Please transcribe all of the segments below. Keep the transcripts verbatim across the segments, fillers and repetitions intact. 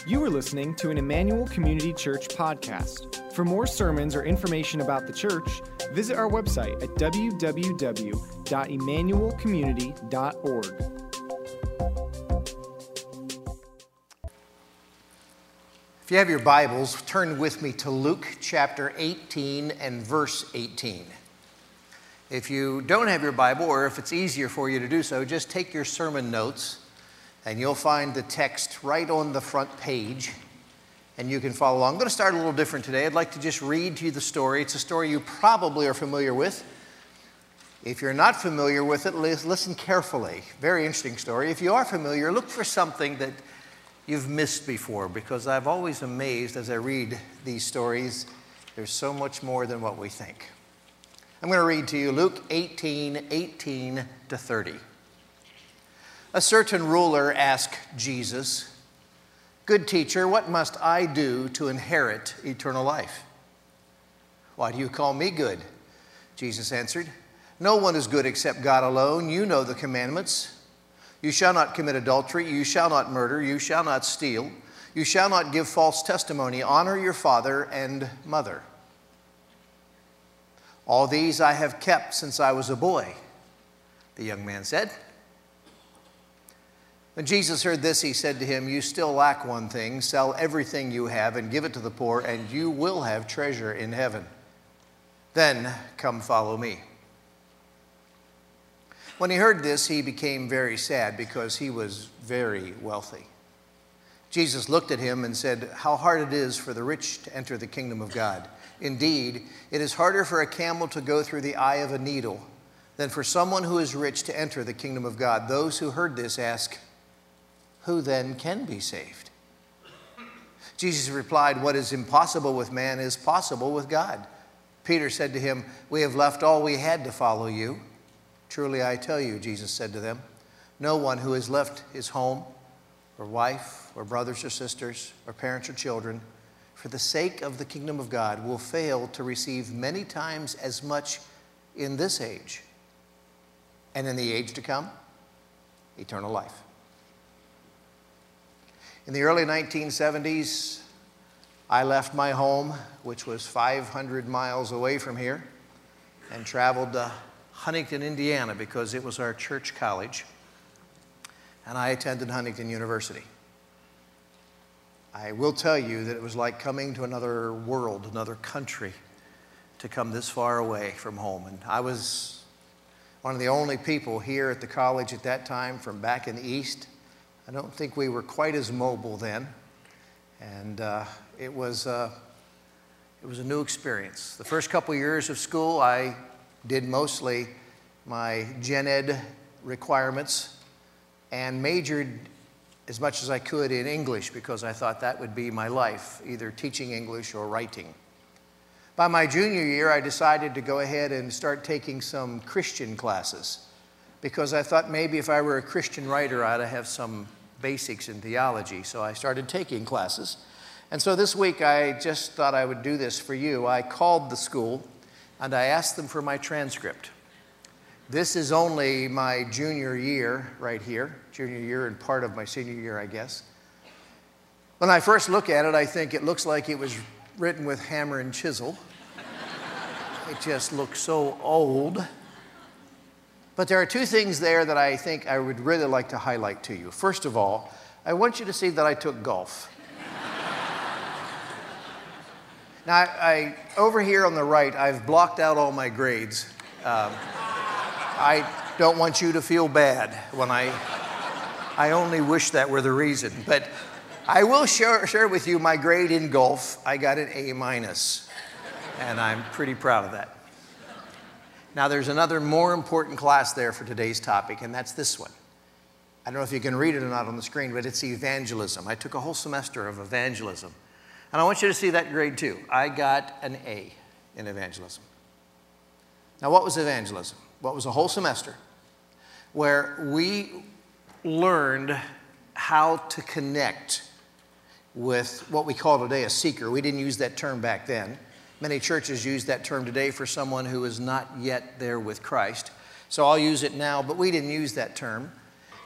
You are listening to an Emmanuel Community Church podcast. For more sermons or information about the church, visit our website at w w w dot emmanuel community dot org. If you have your Bibles, turn with me to Luke chapter eighteen and verse eighteen. If you don't have your Bible, or if it's easier for you to do so, just take your sermon notes and you'll find the text right on the front page and you can follow along. I'm going to start a little different today. I'd like to just read to you the story. It's a story you probably are familiar with. If you're not familiar with it, listen carefully. Very interesting story. If you are familiar, look for something that you've missed before, because I've always amazed as I read these stories, there's so much more than what we think. I'm going to read to you Luke eighteen, eighteen to thirty. A certain ruler asked Jesus, "Good teacher, what must I do to inherit eternal life?" "Why do you call me good?" Jesus answered. "No one is good except God alone. You know the commandments. You shall not commit adultery. You shall not murder. You shall not steal. You shall not give false testimony. Honor your father and mother." "All these I have kept since I was a boy," the young man said. When Jesus heard this, he said to him, "You still lack one thing. Sell everything you have and give it to the poor, and you will have treasure in heaven. Then come follow me." When he heard this, he became very sad because he was very wealthy. Jesus looked at him and said, "How hard it is for the rich to enter the kingdom of God. Indeed, it is harder for a camel to go through the eye of a needle than for someone who is rich to enter the kingdom of God." Those who heard this asked, "Who then can be saved?" Jesus replied, "What is impossible with man is possible with God." Peter said to him, "We have left all we had to follow you." "Truly I tell you," Jesus said to them, "no one who has left his home or wife or brothers or sisters or parents or children for the sake of the kingdom of God will fail to receive many times as much in this age, and in the age to come, eternal life." In the early nineteen seventies, I left my home, which was five hundred miles away from here, and traveled to Huntington, Indiana, because it was our church college, and I attended Huntington University. I will tell you that it was like coming to another world, another country, to come this far away from home. And I was one of the only people here at the college at that time from back in the East. I don't think we were quite as mobile then, and uh, it was uh, it was a new experience. The first couple years of school, I did mostly my gen ed requirements and majored as much as I could in English because I thought that would be my life, either teaching English or writing. By my junior year, I decided to go ahead and start taking some Christian classes because I thought maybe if I were a Christian writer, I'd have some basics in theology. So I started taking classes. And so this week, I just thought I would do this for you. I called the school and I asked them for my transcript. This is only my junior year right here, junior year and part of my senior year, I guess. When I first look at it, I think it looks like it was written with hammer and chisel. It just looks so old. But there are two things there that I think I would really like to highlight to you. First of all, I want you to see that I took golf. Now, I, I, over here on the right, I've blocked out all my grades. Um, I don't want you to feel bad when I, I only wish that were the reason. But I will share, share with you my grade in golf. I got an A minus, and I'm pretty proud of that. Now, there's another more important class there for today's topic, and that's this one. I don't know if you can read it or not on the screen, but it's evangelism. I took a whole semester of evangelism. And I want you to see that grade too. I got an A in evangelism. Now, what was evangelism? What was a whole semester where we learned how to connect with what we call today a seeker. We didn't use that term back then. Many churches use that term today for someone who is not yet there with Christ. So I'll use it now, but we didn't use that term.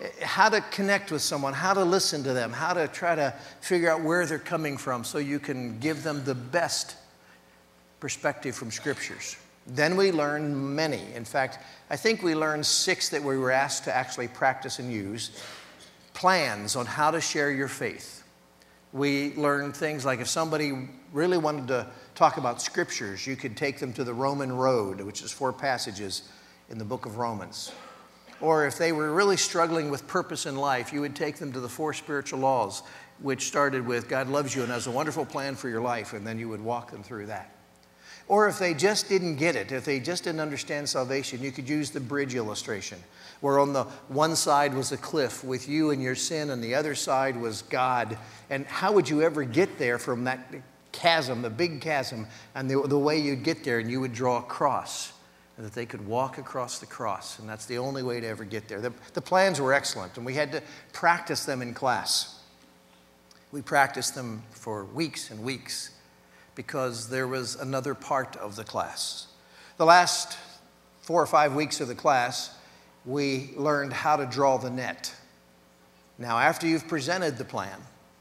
how to connect with someone, how to listen to them, how to try to figure out where they're coming from so you can give them the best perspective from scriptures. Then we learned many. In fact, I think we learned six that we were asked to actually practice and use. Plans on how to share your faith. We learned things like if somebody really wanted to talk about scriptures, you could take them to the Roman Road, which is four passages in the book of Romans. Or if they were really struggling with purpose in life, you would take them to the four spiritual laws, which started with God loves you and has a wonderful plan for your life, and then you would walk them through that. Or if they just didn't get it, if they just didn't understand salvation, you could use the bridge illustration, where on the one side was a cliff with you and your sin, and the other side was God. And how would you ever get there from that chasm, the big chasm, and the, the way you'd get there, and you would draw a cross, and that they could walk across the cross, and that's the only way to ever get there. The, the plans were excellent, and we had to practice them in class. We practiced them for weeks and weeks, because there was another part of the class. The last four or five weeks of the class, we learned how to draw the net. Now, after you've presented the plan,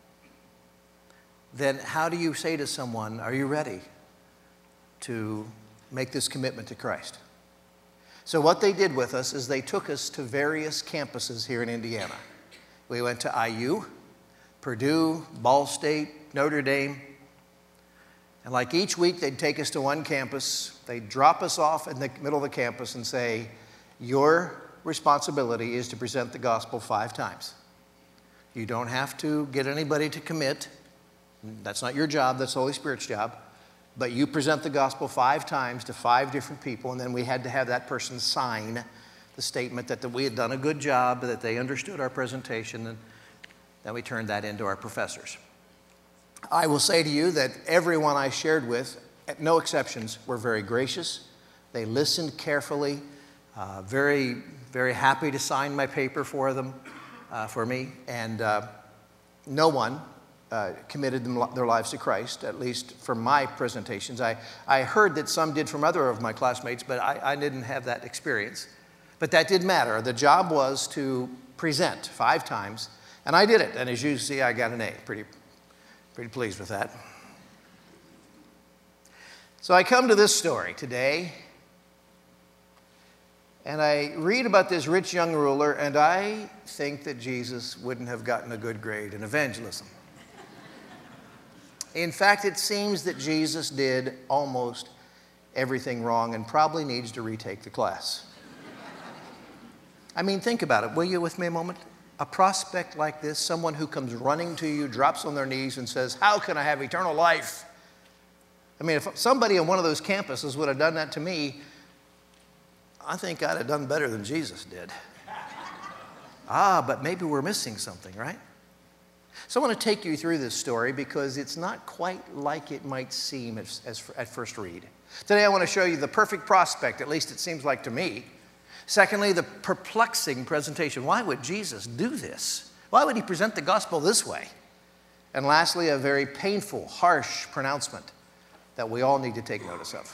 then how do you say to someone, are you ready to make this commitment to Christ? So what they did with us is they took us to various campuses here in Indiana. We went to I U, Purdue, Ball State, Notre Dame. And like each week, they'd take us to one campus. They'd drop us off in the middle of the campus and say, your responsibility is to present the gospel five times. You don't have to get anybody to commit. That's not your job. That's the Holy Spirit's job. But you present the gospel five times to five different people, and then we had to have that person sign the statement that, that we had done a good job, that they understood our presentation, and then we turned that into our professors. I will say to you that everyone I shared with, at no exceptions, were very gracious. They listened carefully, uh, very, very happy to sign my paper for them, uh, for me, and uh, no one uh, committed them, their lives to Christ, at least from my presentations. I, I heard that some did from other of my classmates, but I, I didn't have that experience. But that didn't matter. The job was to present five times, and I did it. And as you see, I got an A. Pretty Pretty pleased with that. So I come to this story today, and I read about this rich young ruler, and I think that Jesus wouldn't have gotten a good grade in evangelism. In fact, it seems that Jesus did almost everything wrong and probably needs to retake the class. I mean, think about it. Will you with me a moment? A prospect like this, someone who comes running to you, drops on their knees and says, how can I have eternal life? I mean, if somebody on one of those campuses would have done that to me, I think I'd have done better than Jesus did. Ah, but maybe we're missing something, right? So I want to take you through this story because it's not quite like it might seem as, as, at first read. Today I want to show you the perfect prospect, at least it seems like to me. Secondly, the perplexing presentation. Why would Jesus do this? Why would he present the gospel this way? And lastly, a very painful, harsh pronouncement that we all need to take notice of.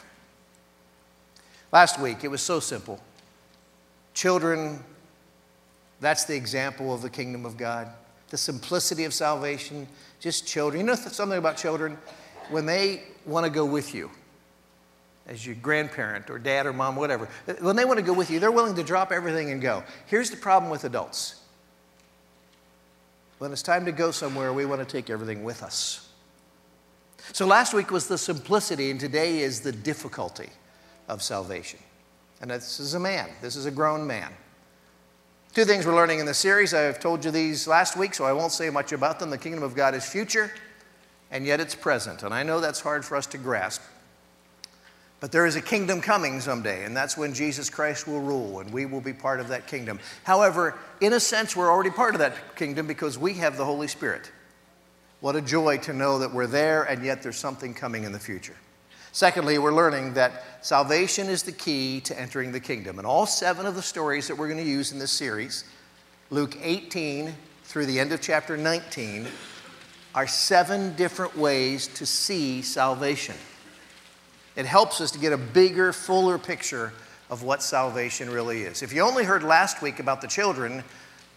Last week, it was so simple. Children, that's the example of the kingdom of God. The simplicity of salvation, just children. You know something about children? When they want to go with you, as your grandparent or dad or mom, whatever, when they want to go with you, they're willing to drop everything and go. Here's the problem with adults. When it's time to go somewhere, we want to take everything with us. So last week was the simplicity, and today is the difficulty of salvation. And this is a man. This is a grown man. Two things we're learning in the series. I've told you these last week, so I won't say much about them. The kingdom of God is future, and yet it's present. And I know that's hard for us to grasp. But there is a kingdom coming someday, and that's when Jesus Christ will rule, and we will be part of that kingdom. However, in a sense, we're already part of that kingdom because we have the Holy Spirit. What a joy to know that we're there, and yet there's something coming in the future. Secondly, we're learning that salvation is the key to entering the kingdom. And all seven of the stories that we're going to use in this series, Luke eighteen through the end of chapter nineteen, are seven different ways to see salvation. It helps us to get a bigger, fuller picture of what salvation really is. If you only heard last week about the children,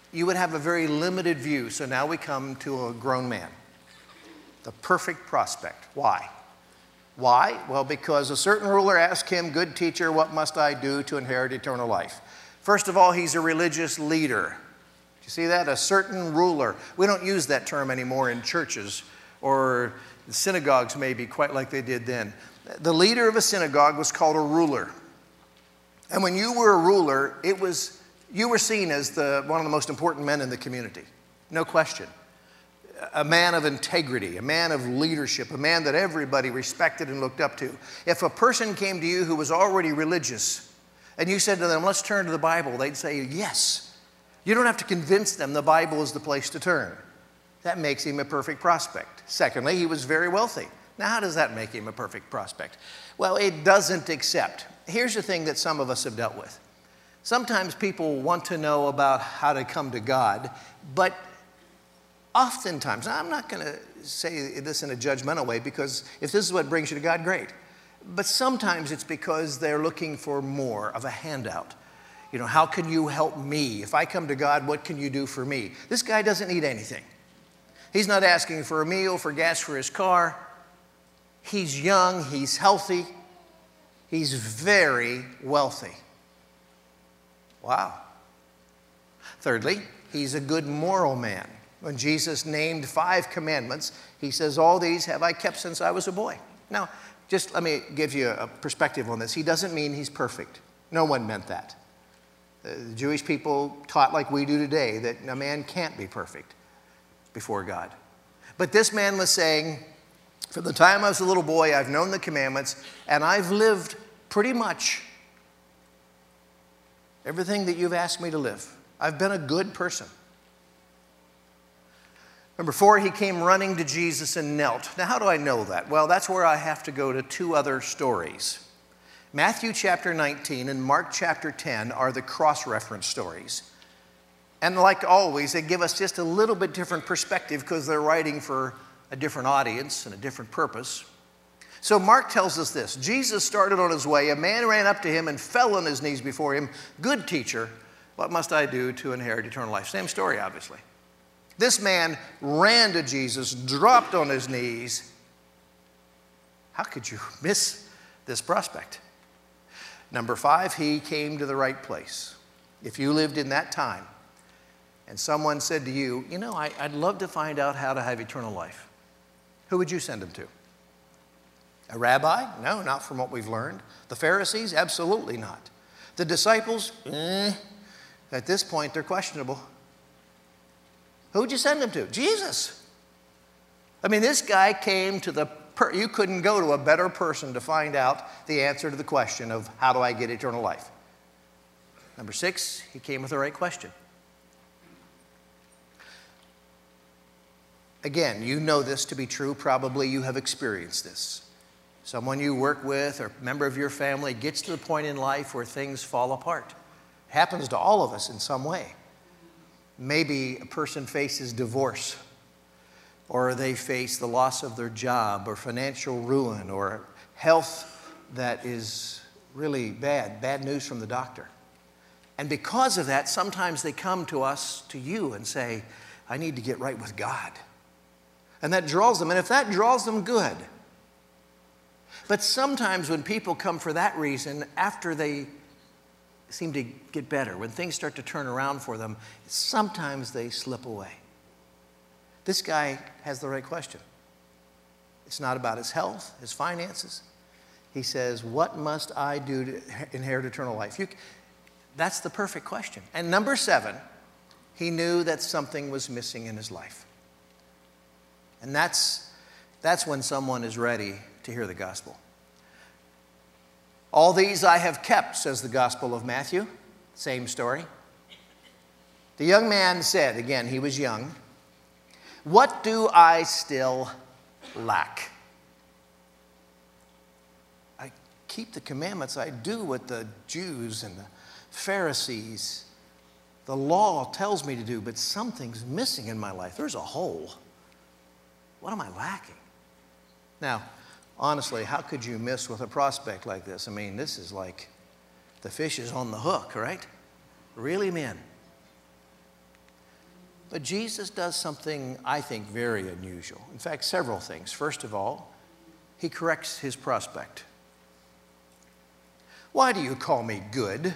you would have a very limited view. So now we come to a grown man. The perfect prospect. Why? Why? Well, because a certain ruler asked him, "Good teacher, what must I do to inherit eternal life?" First of all, he's a religious leader. Do you see that? A certain ruler. We don't use that term anymore in churches or synagogues, maybe, quite like they did then. The leader of a synagogue was called a ruler. And when you were a ruler, it was, you were seen as the, one of the most important men in the community. No question. A man of integrity, a man of leadership, a man that everybody respected and looked up to. If a person came to you who was already religious and you said to them, "Let's turn to the Bible," they'd say, "Yes." You don't have to convince them the Bible is the place to turn. That makes him a perfect prospect. Secondly, he was very wealthy. Now, how does that make him a perfect prospect? Well, it doesn't, except here's the thing that some of us have dealt with. Sometimes people want to know about how to come to God, but oftentimes, I'm not going to say this in a judgmental way, because if this is what brings you to God, great. But sometimes it's because they're looking for more of a handout. You know, how can you help me? If I come to God, what can you do for me? This guy doesn't need anything. He's not asking for a meal, for gas for his car. He's young, he's healthy, he's very wealthy. Wow. Thirdly, he's a good moral man. When Jesus named five commandments, he says, "All these have I kept since I was a boy." Now, just let me give you a perspective on this. He doesn't mean he's perfect. No one meant that. The Jewish people taught, like we do today, that a man can't be perfect before God. But this man was saying, from the time I was a little boy, I've known the commandments, and I've lived pretty much everything that you've asked me to live. I've been a good person. Number four, he came running to Jesus and knelt. Now, how do I know that? Well, that's where I have to go to two other stories. Matthew chapter nineteen and Mark chapter ten are the cross-reference stories. And like always, they give us just a little bit different perspective because they're writing for a different audience and a different purpose. So Mark tells us this: Jesus started on his way. A man ran up to him and fell on his knees before him. "Good teacher, what must I do to inherit eternal life?" Same story, obviously. This man ran to Jesus, dropped on his knees. How could you miss this prospect? Number five, he came to the right place. If you lived in that time and someone said to you, "You know, I, I'd love to find out how to have eternal life," who would you send them to? A rabbi? No, not from what we've learned. The Pharisees? Absolutely not. The disciples? Eh, at this point, they're questionable. Who would you send them to? Jesus. I mean, this guy came to the, per- you couldn't go to a better person to find out the answer to the question of how do I get eternal life. Number six, he came with the right question. Again, you know this to be true. Probably you have experienced this. Someone you work with or a member of your family gets to the point in life where things fall apart. It happens to all of us in some way. Maybe a person faces divorce, or they face the loss of their job, or financial ruin, or health that is really bad, bad news from the doctor. And because of that, sometimes they come to us, to you, and say, "I need to get right with God." And that draws them, and if that draws them, good. But sometimes when people come for that reason, after they seem to get better, when things start to turn around for them, sometimes they slip away. This guy has the right question. It's not about his health, his finances. He says, "What must I do to inherit eternal life?" You, that's the perfect question. And number seven, he knew that something was missing in his life. And that's, that's when someone is ready to hear the gospel. "All these I have kept," says the Gospel of Matthew. Same story. The young man said, again, he was young, "What do I still lack?" I keep the commandments. I do what the Jews and the Pharisees, the law tells me to do, but something's missing in my life. There's a hole. What am I lacking? Now, honestly, how could you miss with a prospect like this? I mean, this is like the fish is on the hook, right? Reel him in. But Jesus does something, I think, very unusual. In fact, several things. First of all, he corrects his prospect. Why do you call me good?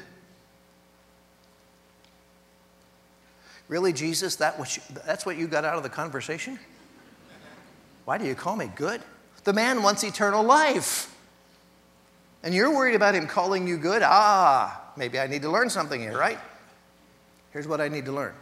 Really, Jesus, that what you, that's what you got out of the conversation? Why do you call me good? The man wants eternal life. And you're worried about him calling you good? Ah, maybe I need to learn something here, right? Here's what I need to learn.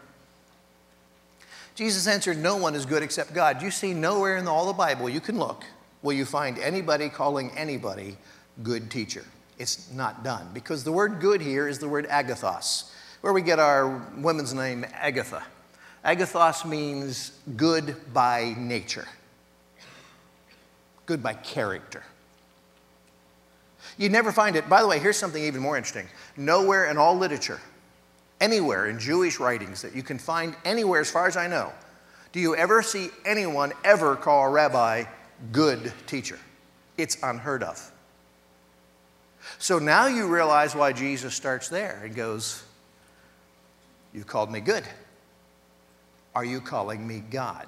Jesus answered, no one is good except God. You see, nowhere in all the Bible you can look will you find anybody calling anybody good teacher. It's not done, because the word good here is the word agathos, where we get our woman's name Agatha. Agathos means good by nature, good by character. You never find it. By the way, here's something even more interesting. Nowhere in all literature, anywhere in Jewish writings that you can find anywhere, as far as I know, do you ever see anyone ever call a rabbi good teacher? It's unheard of. So now you realize why Jesus starts there and goes, you called me good. Are you calling me God?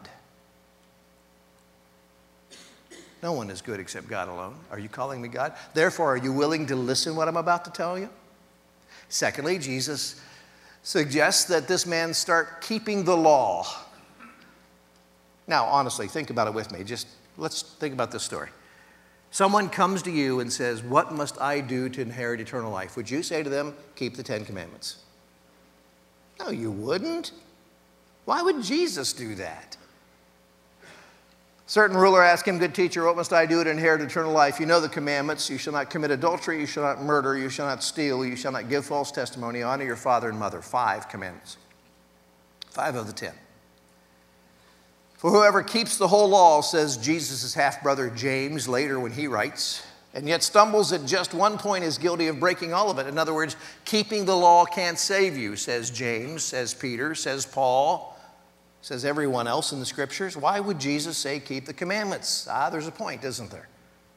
No one is good except God alone. Are you calling me God? Therefore, are you willing to listen to what I'm about to tell you? Secondly, Jesus suggests that this man start keeping the law. Now, honestly, think about it with me. Just let's think about this story. Someone comes to you and says, what must I do to inherit eternal life? Would you say to them, keep the Ten Commandments? No, you wouldn't. Why would Jesus do that? Certain ruler asked him, good teacher, what must I do to inherit eternal life? You know the commandments. You shall not commit adultery. You shall not murder. You shall not steal. You shall not give false testimony. Honor your father and mother. Five commandments. Five of the ten. For whoever keeps the whole law, says Jesus' half-brother James later when he writes, and yet stumbles at just one point is guilty of breaking all of it. In other words, keeping the law can't save you, says James, says Peter, says Paul, says everyone else in the scriptures. Why would Jesus say keep the commandments? Ah, there's a point, isn't there?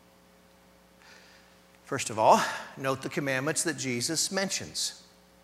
First of all, note the commandments that Jesus mentions.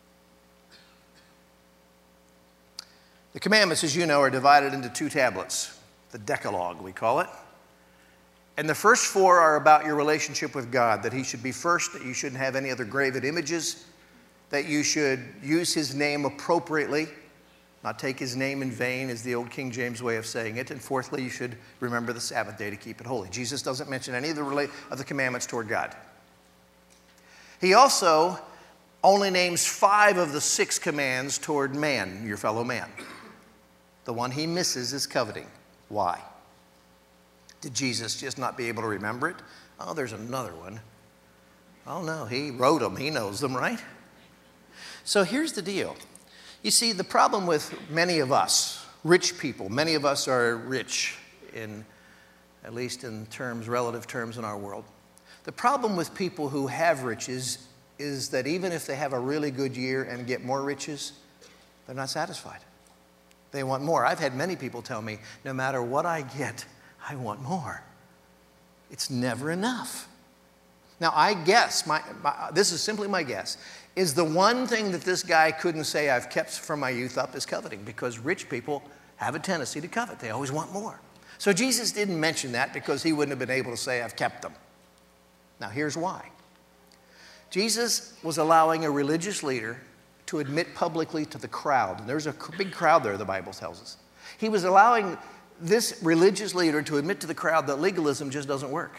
The commandments, as you know, are divided into two tablets, the Decalogue, we call it. And the first four are about your relationship with God, that he should be first, that you shouldn't have any other graven images, that you should use his name appropriately, not take his name in vain is the old King James way of saying it. And fourthly, you should remember the Sabbath day to keep it holy. Jesus doesn't mention any of the, rela- of the commandments toward God. He also only names five of the six commands toward man, your fellow man. The one he misses is coveting. Why? Did Jesus just not be able to remember it? Oh, there's another one. Oh, no, he wrote them. He knows them, right? So here's the deal. You see, the problem with many of us, rich people, many of us are rich, in, at least in terms, relative terms in our world. The problem with people who have riches is that even if they have a really good year and get more riches, they're not satisfied. They want more. I've had many people tell me, no matter what I get, I want more. It's never enough. Now, I guess, my, my, this is simply my guess, is the one thing that this guy couldn't say I've kept from my youth up is coveting, because rich people have a tendency to covet. They always want more. So Jesus didn't mention that because he wouldn't have been able to say I've kept them. Now, here's why. Jesus was allowing a religious leader to admit publicly to the crowd. And there's a big crowd there, the Bible tells us. He was allowing this religious leader to admit to the crowd that legalism just doesn't work.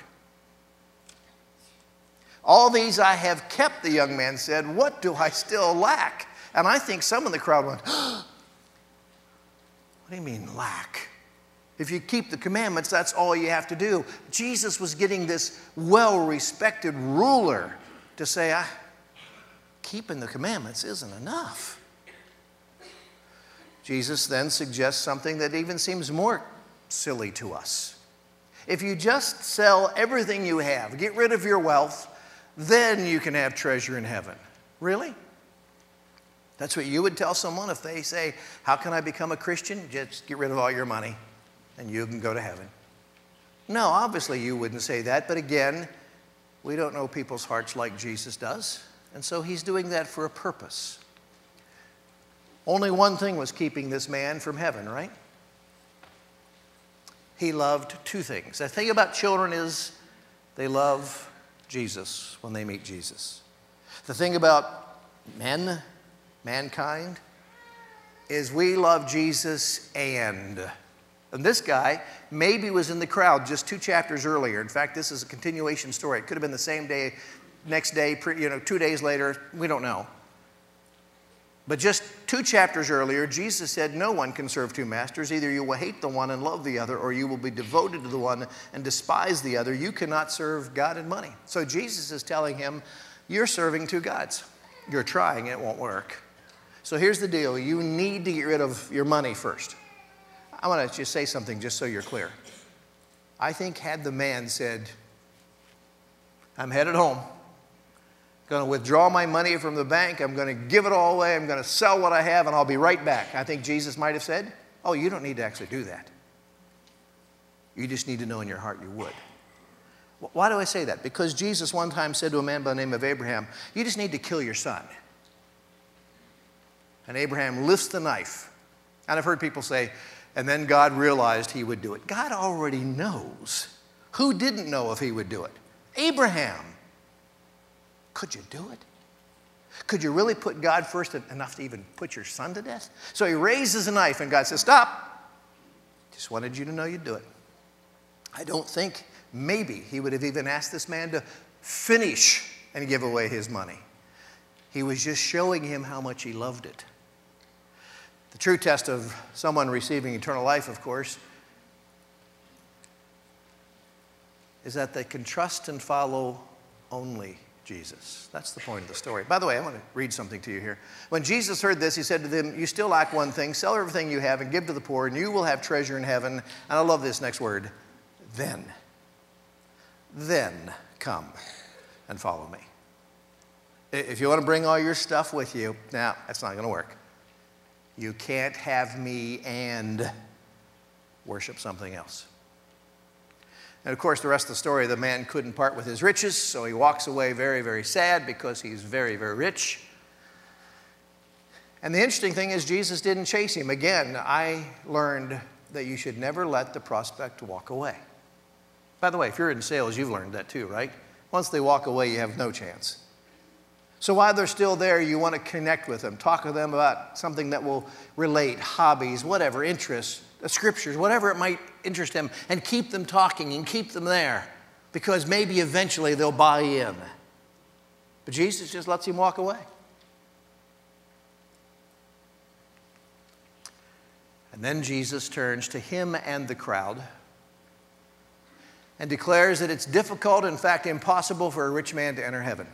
All these I have kept, the young man said. What do I still lack? And I think some in the crowd went, what do you mean lack? If you keep the commandments, that's all you have to do. Jesus was getting this well-respected ruler to say, I, keeping the commandments isn't enough. Jesus then suggests something that even seems more silly to us. If you just sell everything you have, get rid of your wealth, then you can have treasure in heaven. Really? That's what you would tell someone if they say, how can I become a Christian? Just get rid of all your money and you can go to heaven. No, obviously you wouldn't say that, but again, we don't know people's hearts like Jesus does, and so he's doing that for a purpose. Only one thing was keeping this man from heaven, right? He loved two things. The thing about children is they love Jesus when they meet Jesus. The thing about men, mankind, is we love Jesus and... And this guy maybe was in the crowd just two chapters earlier. In fact, this is a continuation story. It could have been the same day, next day, you know, two days later. We don't know. But just two chapters earlier, Jesus said, no one can serve two masters. Either you will hate the one and love the other, or you will be devoted to the one and despise the other. You cannot serve God and money. So Jesus is telling him, you're serving two gods. You're trying, it won't work. So here's the deal. You need to get rid of your money first. I want to just say something just so you're clear. I think had the man said, I'm headed home, going to withdraw my money from the bank, I'm going to give it all away, I'm going to sell what I have, and I'll be right back. I think Jesus might have said, oh, you don't need to actually do that. You just need to know in your heart you would. Why do I say that? Because Jesus one time said to a man by the name of Abraham, you just need to kill your son. And Abraham lifts the knife. And I've heard people say, and then God realized he would do it. God already knows. Who didn't know if he would do it? Abraham. Could you do it? Could you really put God first enough to even put your son to death? So he raises a knife and God says, stop. Just wanted you to know you'd do it. I don't think maybe he would have even asked this man to finish and give away his money. He was just showing him how much he loved it. The true test of someone receiving eternal life, of course, is that they can trust and follow only Jesus. That's the point of the story. By the way, I want to read something to you here. When Jesus heard this, he said to them, you still lack one thing. Sell everything you have and give to the poor, and you will have treasure in heaven. And I love this next word. Then. Then come and follow me. If you want to bring all your stuff with you, now, that's not going to work. You can't have me and worship something else. And of course, the rest of the story, the man couldn't part with his riches, so he walks away very, very sad because he's very, very rich. And the interesting thing is Jesus didn't chase him. Again, I learned that you should never let the prospect walk away. By the way, if you're in sales, you've learned that too, right? Once they walk away, you have no chance. So while they're still there, you want to connect with them. Talk to them about something that will relate, hobbies, whatever, interests, the scriptures, whatever it might interest them, and keep them talking and keep them there because maybe eventually they'll buy in. But Jesus just lets him walk away. And then Jesus turns to him and the crowd and declares that it's difficult, in fact, impossible for a rich man to enter heaven.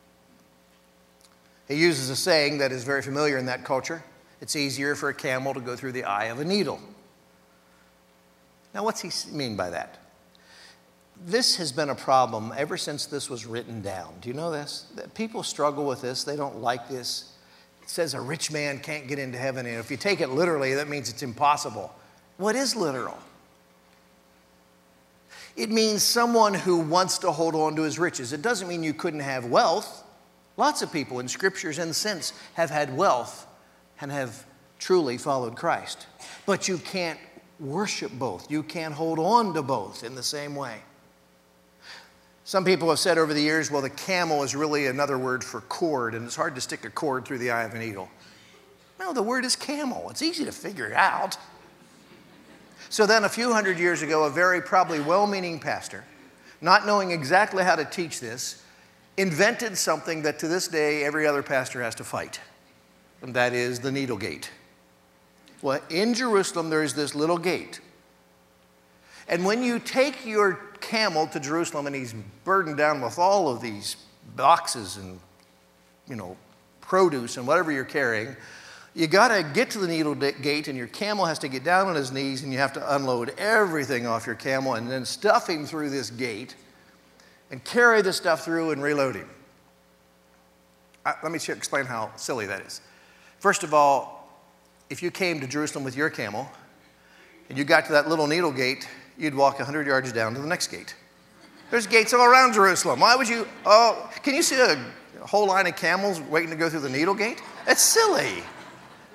He uses a saying that is very familiar in that culture. It's easier for a camel to go through the eye of a needle. Now, what's he mean by that? This has been a problem ever since this was written down. Do you know this? People struggle with this. They don't like this. It says a rich man can't get into heaven. And if you take it literally, that means it's impossible. What is literal? It means someone who wants to hold on to his riches. It doesn't mean you couldn't have wealth. Lots of people in scriptures and since have had wealth and have truly followed Christ. But you can't worship both. You can't hold on to both in the same way. Some people have said over the years, well, the camel is really another word for cord, and it's hard to stick a cord through the eye of a needle. No, the word is camel. It's easy to figure it out. So then a few hundred years ago, a very probably well-meaning pastor, not knowing exactly how to teach this, invented something that to this day every other pastor has to fight, and that is the needle gate. Well, in Jerusalem, there is this little gate. And when you take your camel to Jerusalem and he's burdened down with all of these boxes and, you know, produce and whatever you're carrying, you got to get to the needle gate and your camel has to get down on his knees and you have to unload everything off your camel and then stuff him through this gate and carry the stuff through and reload him. Uh, let me explain how silly that is. First of all, if you came to Jerusalem with your camel and you got to that little needle gate, you'd walk one hundred yards down to the next gate. There's gates all around Jerusalem. Why would you, oh, can you see a whole line of camels waiting to go through the needle gate? It's silly.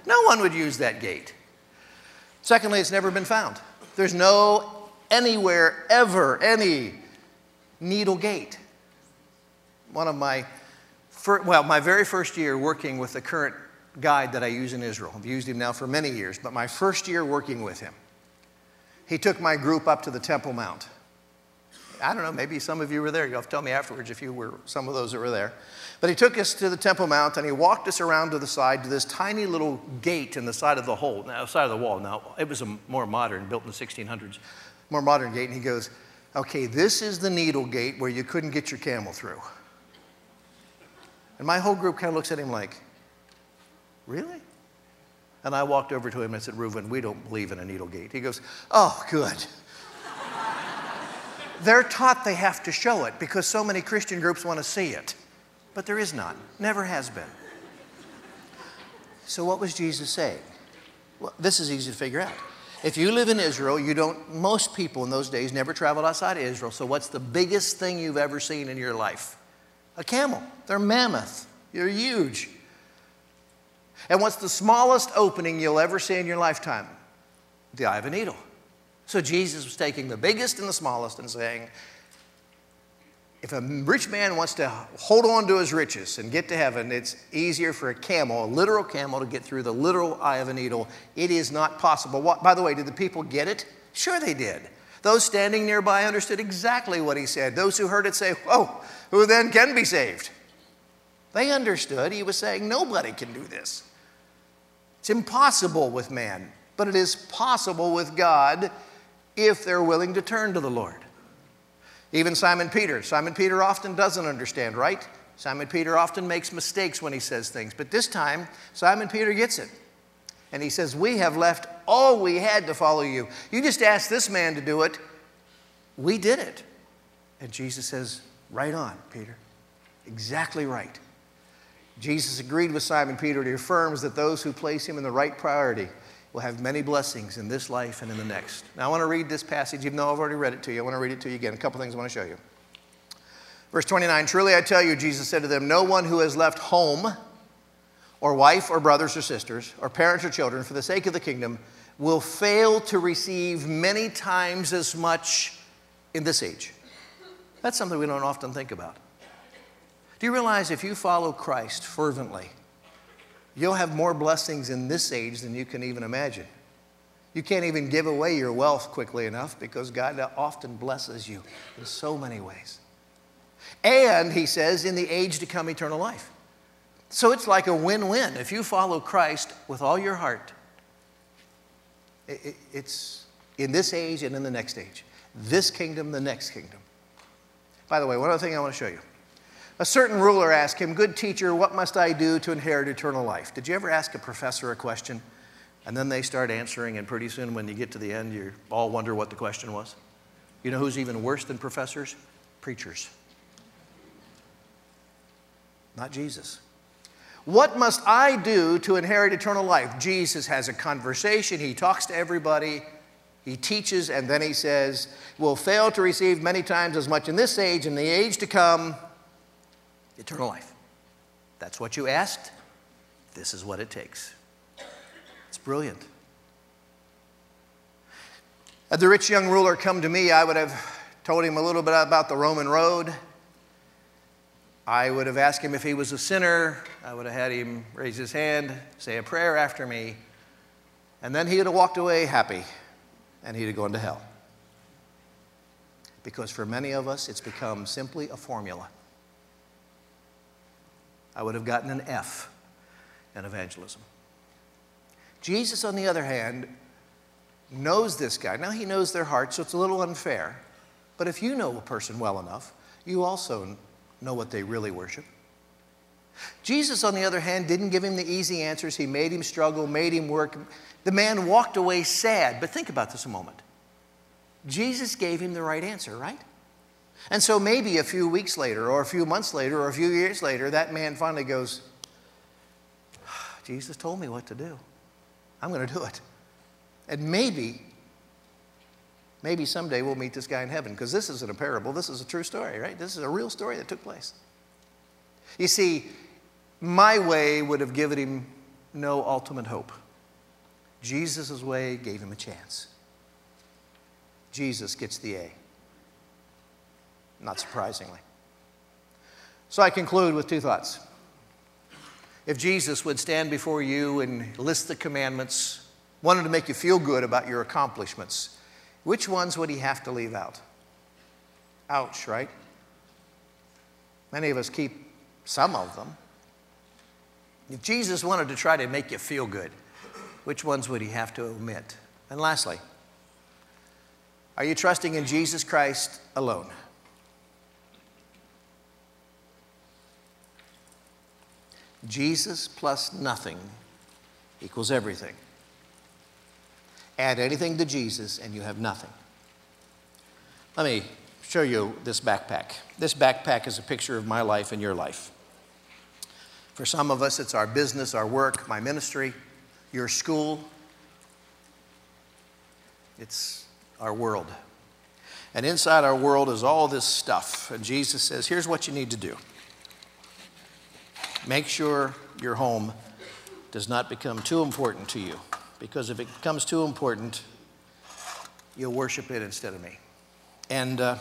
No one would use that gate. Secondly, it's never been found. There's no anywhere ever any needle gate. One of my, fir- well, my very first year working with the current guide that I use in Israel. I've used him now for many years, but my first year working with him, he took my group up to the Temple Mount. I don't know, maybe some of you were there. You'll have to tell me afterwards if you were some of those that were there. But he took us to the Temple Mount and he walked us around to the side to this tiny little gate in the side of the hole, now, side of the wall. Now, it was a more modern, built in the sixteen hundreds, more modern gate. And he goes, okay, this is the needle gate where you couldn't get your camel through. And my whole group kind of looks at him like, really? And I walked over to him and I said, Reuven, we don't believe in a needle gate. He goes, oh, good. They're taught they have to show it because so many Christian groups want to see it. But there is none. Never has been. So what was Jesus saying? Well, this is easy to figure out. If you live in Israel, you don't, most people in those days never traveled outside of Israel. So what's the biggest thing you've ever seen in your life? A camel. They're mammoth. They're huge. And what's the smallest opening you'll ever see in your lifetime? The eye of a needle. So Jesus was taking the biggest and the smallest and saying, if a rich man wants to hold on to his riches and get to heaven, it's easier for a camel, a literal camel, to get through the literal eye of a needle. It is not possible. What, by the way, did the people get it? Sure they did. Those standing nearby understood exactly what he said. Those who heard it say, whoa, who then can be saved? They understood. He was saying nobody can do this. It's impossible with man, but it is possible with God if they're willing to turn to the Lord. Even Simon Peter. Simon Peter often doesn't understand, right? Simon Peter often makes mistakes when he says things. But this time, Simon Peter gets it. And he says, we have left all we had to follow you. You just asked this man to do it. We did it. And Jesus says, right on, Peter. Exactly right. Jesus agreed with Simon Peter. And he affirms that those who place him in the right priority will have many blessings in this life and in the next. Now I want to read this passage, even though I've already read it to you. I want to read it to you again. A couple things I want to show you. Verse twenty-nine, truly I tell you, Jesus said to them, no one who has left home or wife or brothers or sisters or parents or children for the sake of the kingdom will fail to receive many times as much in this age. That's something we don't often think about. Do you realize if you follow Christ fervently, you'll have more blessings in this age than you can even imagine. You can't even give away your wealth quickly enough because God often blesses you in so many ways. And, he says, in the age to come, eternal life. So it's like a win-win. If you follow Christ with all your heart, it's in this age and in the next age. This kingdom, the next kingdom. By the way, one other thing I want to show you. A certain ruler asked him, good teacher, what must I do to inherit eternal life? Did you ever ask a professor a question, and then they start answering, and pretty soon when you get to the end, you all wonder what the question was? You know who's even worse than professors? Preachers. Not Jesus. What must I do to inherit eternal life? Jesus has a conversation. He talks to everybody. He teaches, and then he says, will fail to receive many times as much in this age, in the age to come, eternal life. That's what you asked. This is what it takes. It's brilliant. Had the rich young ruler come to me, I would have told him a little bit about the Roman road. I would have asked him if he was a sinner. I would have had him raise his hand, say a prayer after me, and then he would have walked away happy, and he'd have gone to hell. Because for many of us, it's become simply a formula. I would have gotten an F in evangelism. Jesus, on the other hand, knows this guy. Now, he knows their heart, so it's a little unfair. But if you know a person well enough, you also know what they really worship. Jesus, on the other hand, didn't give him the easy answers. He made him struggle, made him work. The man walked away sad. But think about this a moment. Jesus gave him the right answer, right? And so maybe a few weeks later, or a few months later, or a few years later, that man finally goes, Jesus told me what to do. I'm going to do it. And maybe, maybe someday we'll meet this guy in heaven, because this isn't a parable. This is a true story, right? This is a real story that took place. You see, my way would have given him no ultimate hope. Jesus' way gave him a chance. Jesus gets the A. Not surprisingly. So I conclude with two thoughts. If Jesus would stand before you and list the commandments, wanted to make you feel good about your accomplishments, which ones would he have to leave out? Ouch, right? Many of us keep some of them. If Jesus wanted to try to make you feel good, which ones would he have to omit? And lastly, are you trusting in Jesus Christ alone? Jesus plus nothing equals everything. Add anything to Jesus and you have nothing. Let me show you this backpack. This backpack is a picture of my life and your life. For some of us, it's our business, our work, my ministry, your school. It's our world. And inside our world is all this stuff. And Jesus says, here's what you need to do. Make sure your home does not become too important to you. Because if it becomes too important, you'll worship it instead of me. And uh,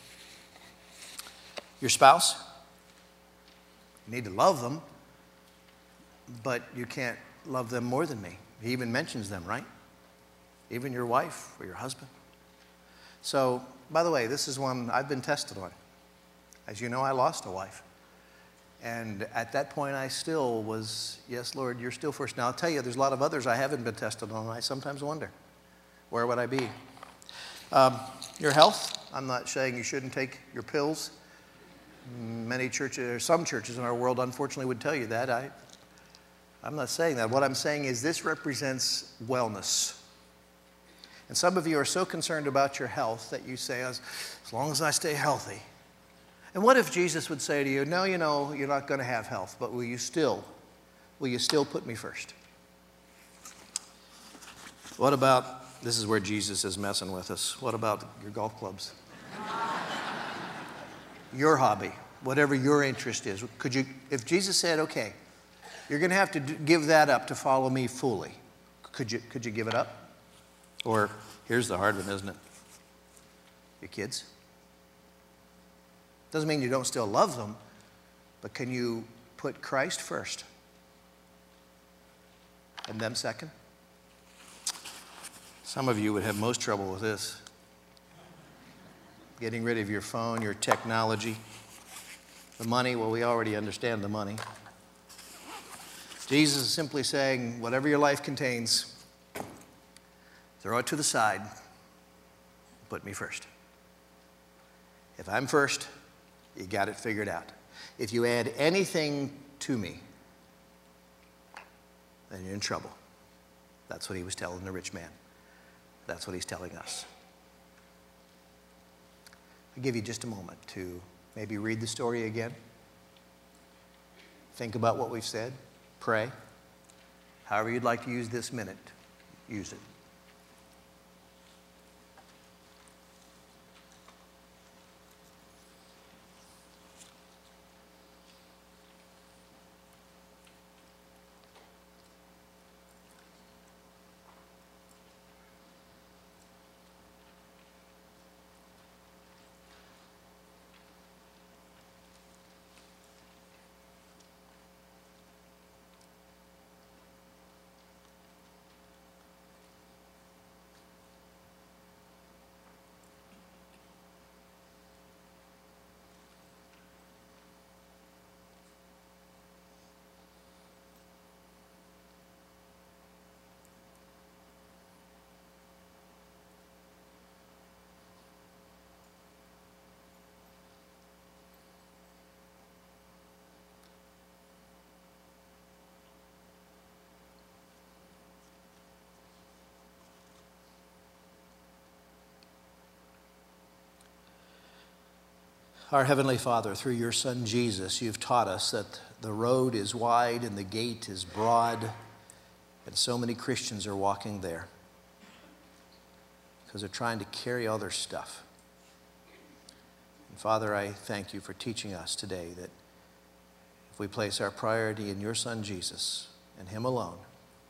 your spouse, you need to love them, but you can't love them more than me. He even mentions them, right? Even your wife or your husband. So, by the way, this is one I've been tested on. As you know, I lost a wife. And at that point, I still was, yes, Lord, you're still first. Now, I'll tell you, there's a lot of others I haven't been tested on. I sometimes wonder, where would I be? Um, your health, I'm not saying you shouldn't take your pills. Many churches, or some churches in our world, unfortunately, would tell you that. I, I'm not saying that. What I'm saying is this represents wellness. And some of you are so concerned about your health that you say, as, as long as I stay healthy. And what if Jesus would say to you, no, you know, you're not going to have health, but will you still, will you still put me first? What about, this is where Jesus is messing with us, what about your golf clubs? Your hobby, whatever your interest is. Could you, if Jesus said, okay, you're going to have to give that up to follow me fully, could you, could you give it up? Or here's the hard one, isn't it? Your kids. Doesn't mean you don't still love them, but can you put Christ first and them second? Some of you would have most trouble with this. Getting rid of your phone, your technology, the money. Well, we already understand the money. Jesus is simply saying, whatever your life contains, throw it to the side, put me first. If I'm first, you got it figured out. If you add anything to me, then you're in trouble. That's what he was telling the rich man. That's what he's telling us. I'll give you just a moment to maybe read the story again. Think about what we've said. Pray. However you'd like to use this minute, use it. Our Heavenly Father, through your Son Jesus, you've taught us that the road is wide and the gate is broad, and so many Christians are walking there because they're trying to carry all their stuff. And Father, I thank you for teaching us today that if we place our priority in your Son Jesus and Him alone,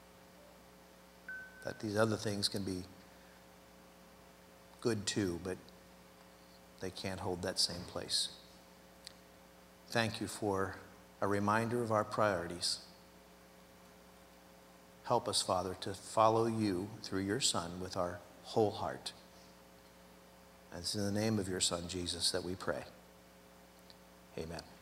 that these other things can be good too, but they can't hold that same place. Thank you for a reminder of our priorities. Help us, Father, to follow you through your Son with our whole heart. And it's in the name of your Son, Jesus, that we pray. Amen.